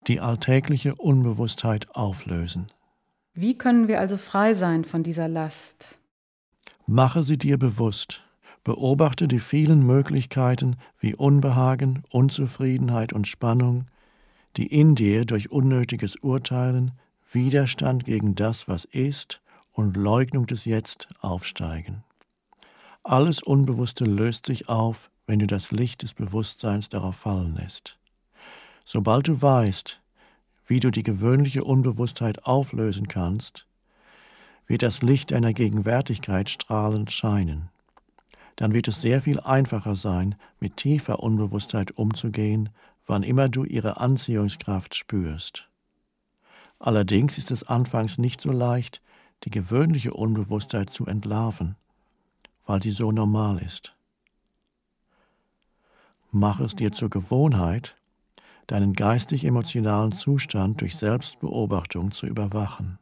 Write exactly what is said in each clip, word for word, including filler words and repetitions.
Die alltägliche Unbewusstheit auflösen. Wie können wir also frei sein von dieser Last? Mache sie dir bewusst. Beobachte die vielen Möglichkeiten wie Unbehagen, Unzufriedenheit und Spannung, die in dir durch unnötiges Urteilen, Widerstand gegen das, was ist, und Leugnung des Jetzt aufsteigen. Alles Unbewusste löst sich auf, wenn du das Licht des Bewusstseins darauf fallen lässt. Sobald du weißt, wie du die gewöhnliche Unbewusstheit auflösen kannst, wird das Licht deiner Gegenwärtigkeit strahlend scheinen. Dann wird es sehr viel einfacher sein, mit tiefer Unbewusstheit umzugehen, wann immer du ihre Anziehungskraft spürst. Allerdings ist es anfangs nicht so leicht, die gewöhnliche Unbewusstheit zu entlarven, weil sie so normal ist. Mach es dir zur Gewohnheit, deinen geistig-emotionalen Zustand durch Selbstbeobachtung zu überwachen.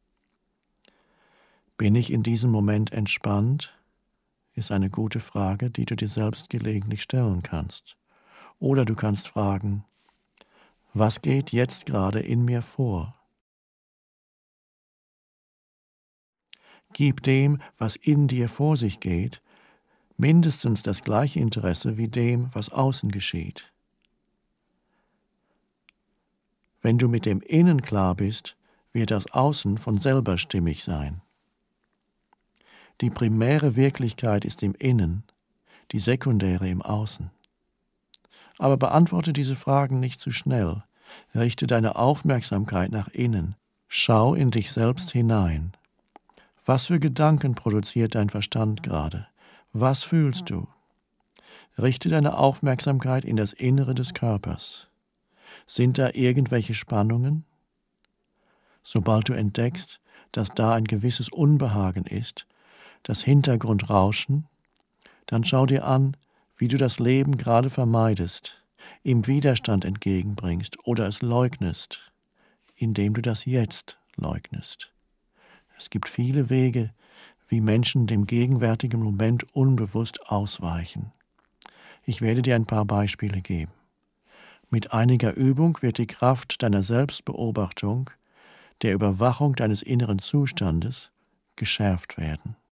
Bin ich in diesem Moment entspannt? Ist eine gute Frage, die du dir selbst gelegentlich stellen kannst. Oder du kannst fragen, was geht jetzt gerade in mir vor? Gib dem, was in dir vor sich geht, mindestens das gleiche Interesse wie dem, was außen geschieht. Wenn du mit dem Innen klar bist, wird das Außen von selber stimmig sein. Die primäre Wirklichkeit ist im Innen, die sekundäre im Außen. Aber beantworte diese Fragen nicht zu schnell. Richte deine Aufmerksamkeit nach innen. Schau in dich selbst hinein. Was für Gedanken produziert dein Verstand gerade? Was fühlst du? Richte deine Aufmerksamkeit in das Innere des Körpers. Sind da irgendwelche Spannungen? Sobald du entdeckst, dass da ein gewisses Unbehagen ist, das Hintergrundrauschen, dann schau dir an, wie du das Leben gerade vermeidest, ihm Widerstand entgegenbringst oder es leugnest, indem du das Jetzt leugnest. Es gibt viele Wege, wie Menschen dem gegenwärtigen Moment unbewusst ausweichen. Ich werde dir ein paar Beispiele geben. Mit einiger Übung wird die Kraft deiner Selbstbeobachtung, der Überwachung deines inneren Zustandes geschärft werden.